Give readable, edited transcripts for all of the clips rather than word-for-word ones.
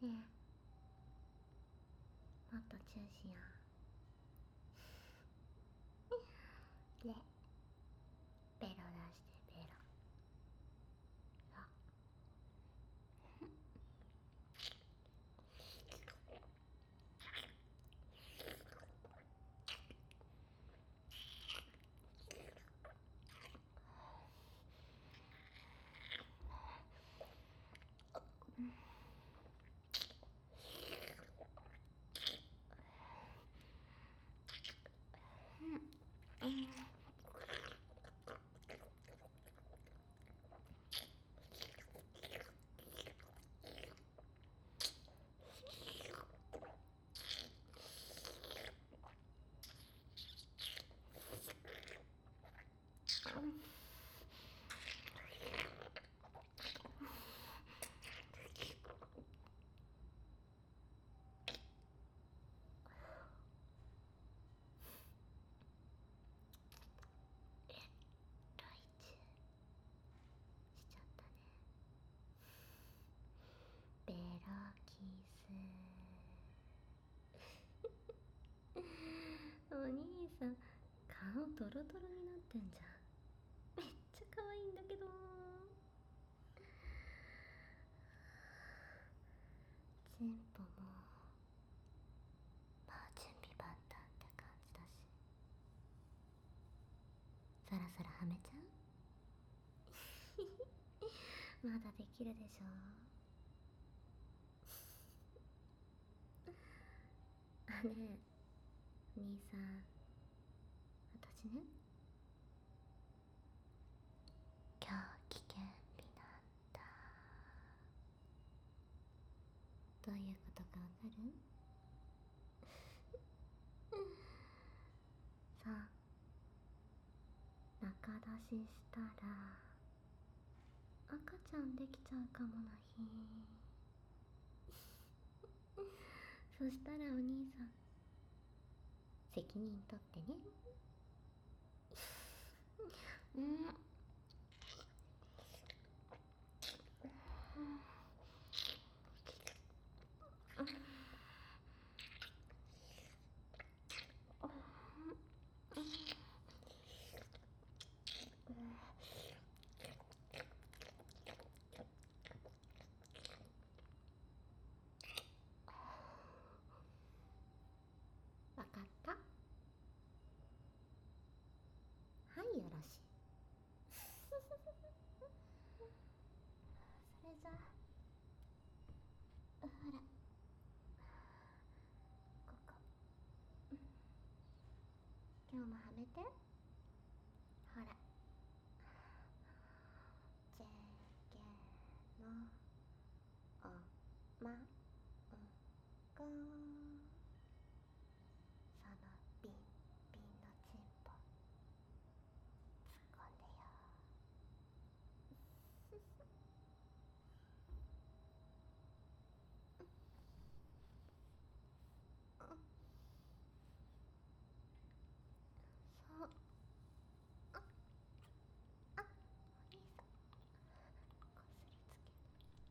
ねえ、もっとチューしよう。で、ベロ出してベロ。しちゃったね。ベロキス。お兄さん、顔トロトロになってんじゃん。めっちゃ可愛いんだけど。チンポもまあ準備万端って感じだし、そろそろはめちゃう？まだできるでしょ。あ、ねえ兄さん、私ね、今日危険日なんだ。どういうことかわかる？さあ、中出ししたら赤ちゃんできちゃうかもな日。そしたらお兄さん、責任取ってね。うん。わかった。はい、よろしい。それじゃあ、ほら、ここ。今日もはめて。ほら。じぇけのおまんこ。そのビンビンのチンポ突っ込んでよ。そう。あ、あ、お兄さん、こすりつける。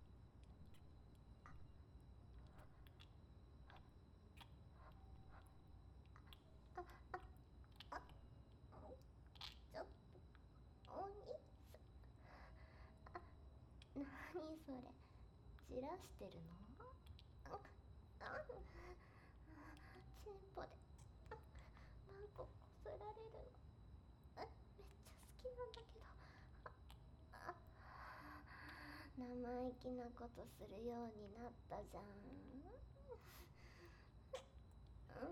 あ、あ、あ、ちょっと、お兄さん。あ、なにそれ、じらしてるの？あ、あ、チンポで、あ、なんかこすられるの。めっちゃ好きなんだけど。あ、生意気なことするようになったじゃん。うん、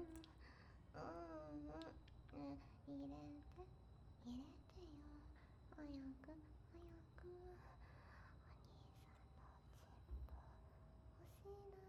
ね、入れて、入れてよ。早く、早く。お兄さんのチンポ欲しいな。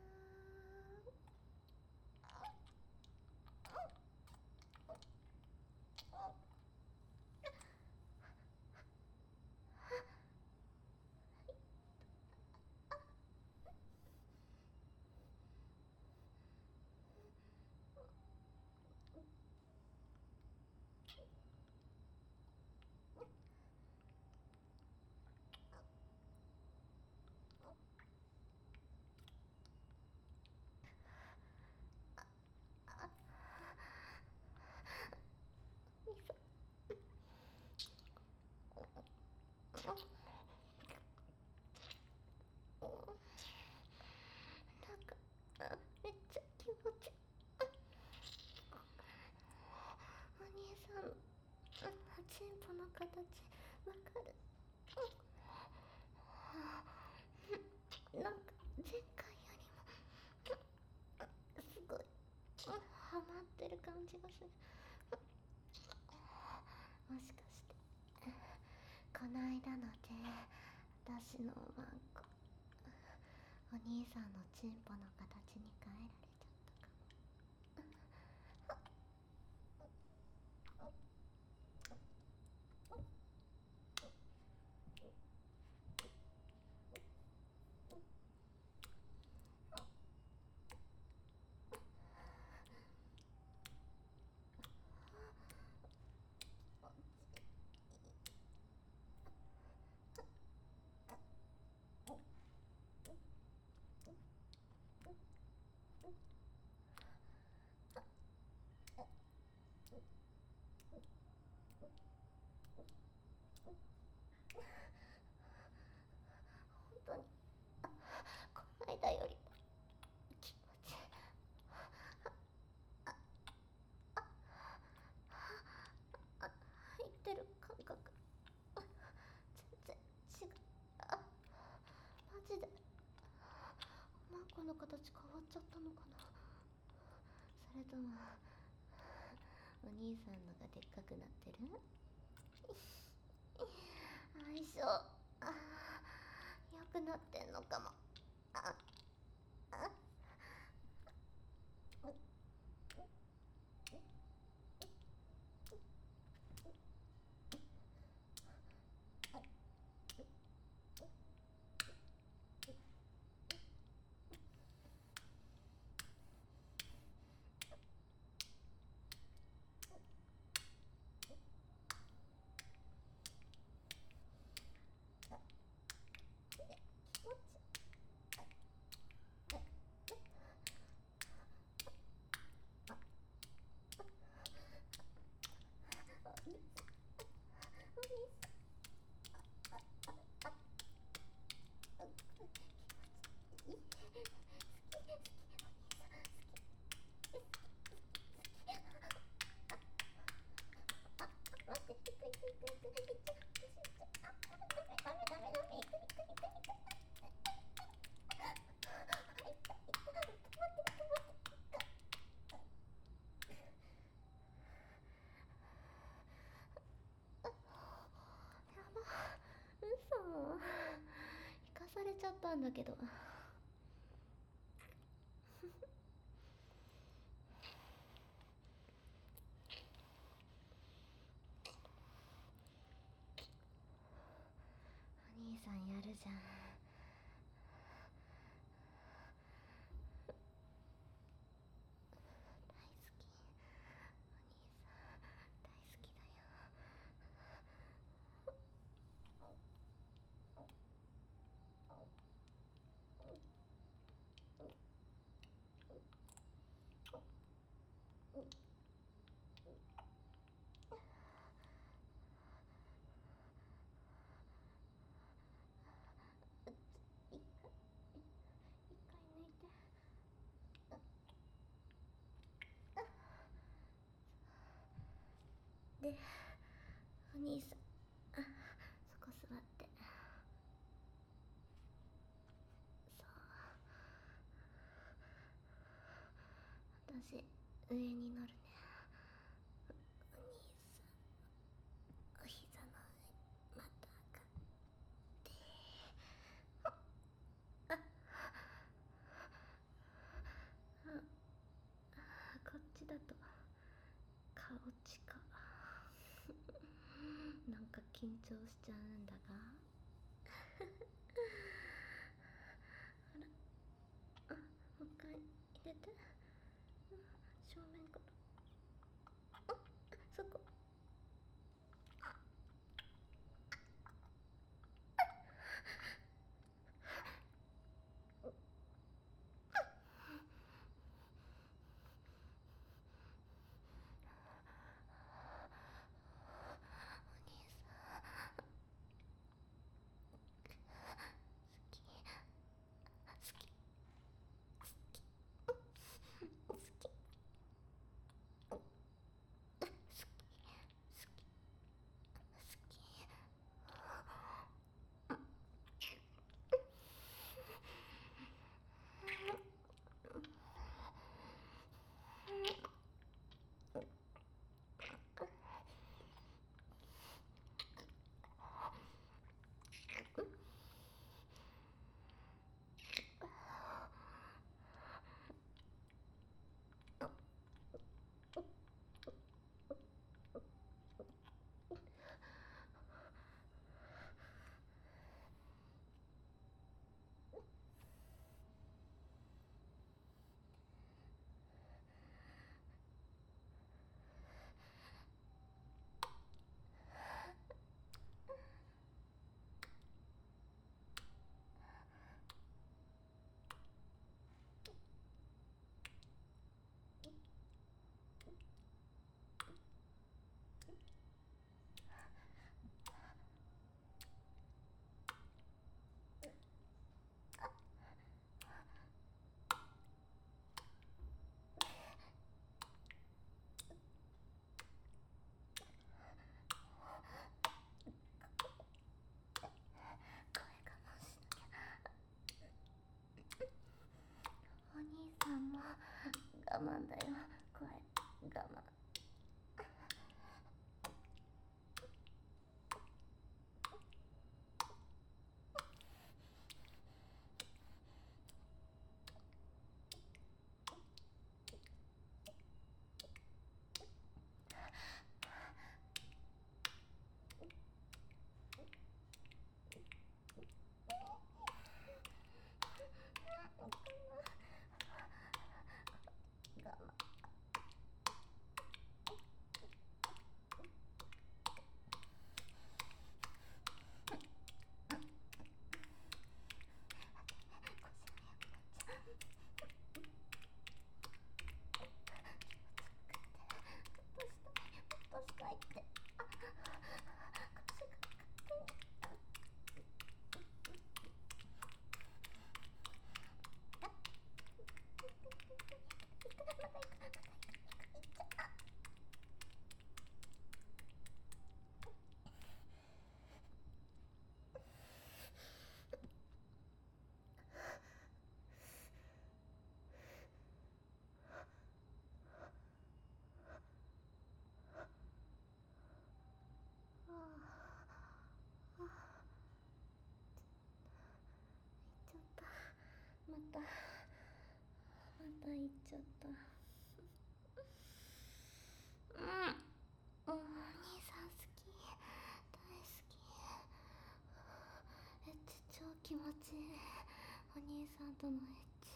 わかる。なんか前回よりもすごいハマってる感じがする。もしかしてこの間ので私のおまんこお兄さんのチンポの形に変えられちゃったかも。本当にこの間より気持ち入ってる感覚全然違う。マジでマンコの形変わっちゃったのかな。それともお兄さんのがでっかくなってる。相性良くなってんのかも。ああ嘘生かされちゃったんだけど。お兄さんやるじゃん。大好き。お兄さん大好きだよ。一回抜いて。でお兄さんそこ座って。そう私上に乗るね。お兄さんお膝の上また上がってこっちだと顔近なんか緊張しちゃうんだがあらもう一回入れて。正面からそこ。お兄さん我慢だよ、これ我慢。また行っちゃった。お兄さん好き、大好き。エッチ超気持ちいい。お兄さんとのエッチ。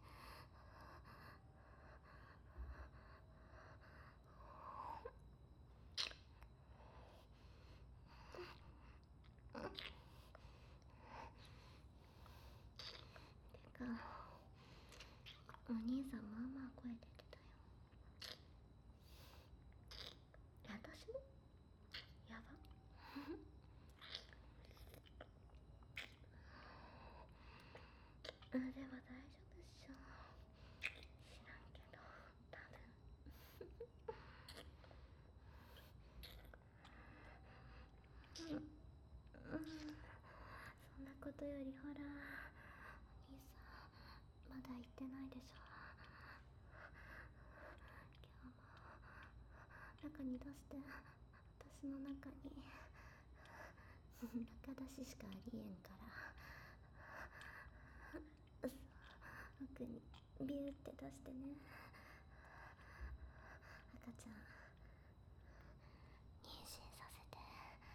てかお兄さんまあまあ声出てたよ。私もやばでも大丈夫っしょ。知らんけど多分そんなことよりほら、お兄さんまだ行ってないでしょ。今日も中に出して、私の中に中出ししかありえんから、奥にビューって出してね。赤ちゃん妊娠させて。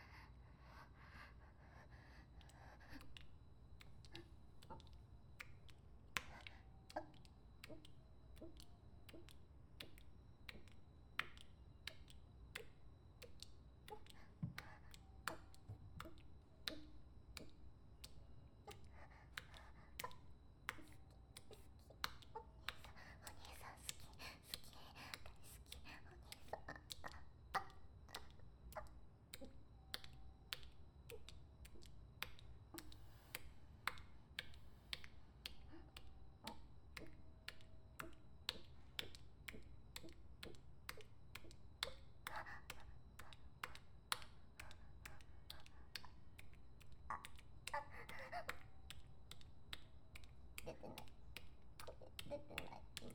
出てない、出てない今。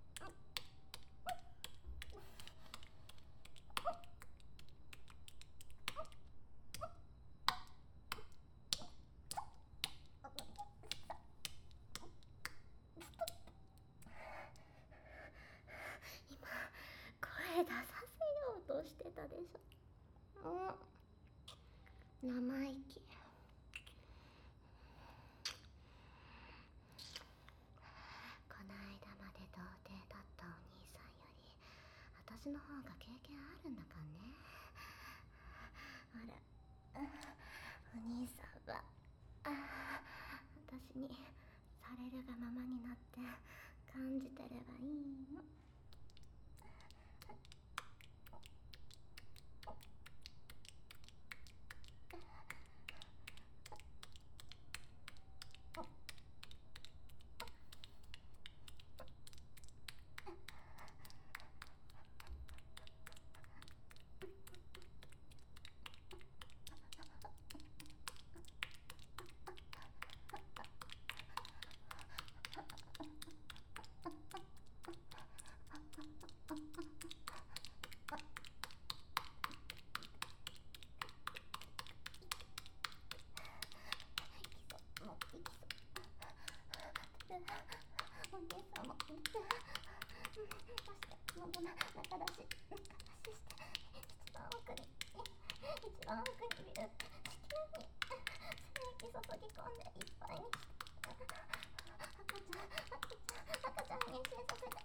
今声出させようとしてたでしょ。生意気。この間まで童貞だったお兄さんより私の方が経験あるんだかんね。ほら、お兄さんは私にされるがままになって感じてればいいの。 お姉さんも出してもう中出しして一番奥にビューって地球に精液注ぎ込んでいっぱいにして赤ちゃん妊娠させて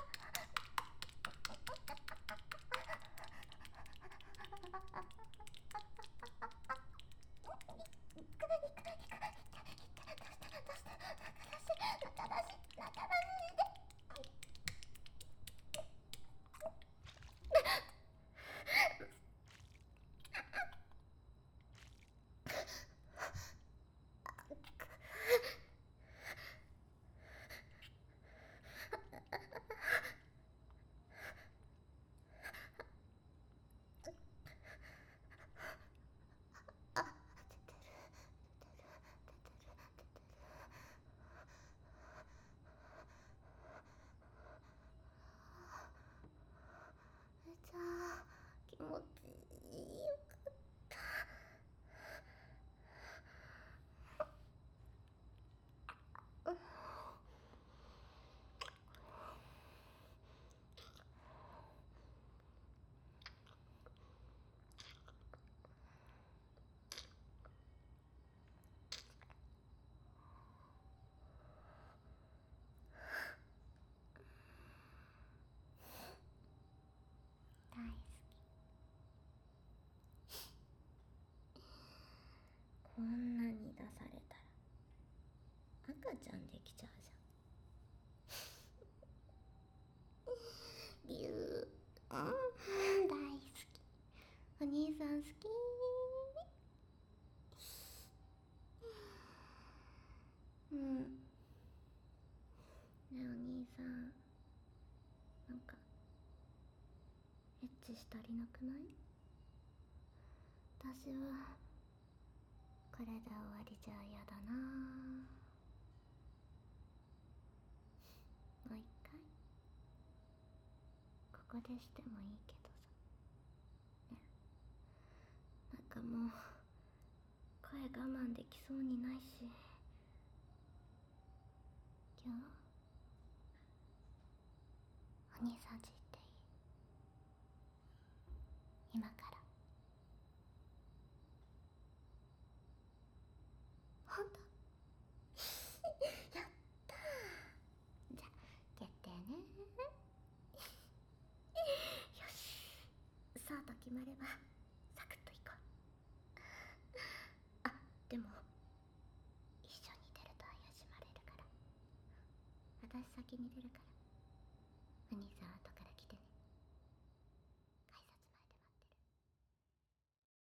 気持ちいいよかった。大好き。こんなに出されたら赤ちゃんできちゃうじゃん。ビュー、大好き。お兄さん好き。ねえお兄さん、なんかエッチしたりなくない？私はこれで終わりじゃ嫌だな。もう一回ここでしてもいいけどさ、ね、なんかもう声我慢できそうにないし。今日お兄さんち行っていい？今から。ほんと？やったー。じゃあ決定ね。よし、そうと決まればサクッといこう。あ、でも一緒に出ると怪しまれるから、私先に出るから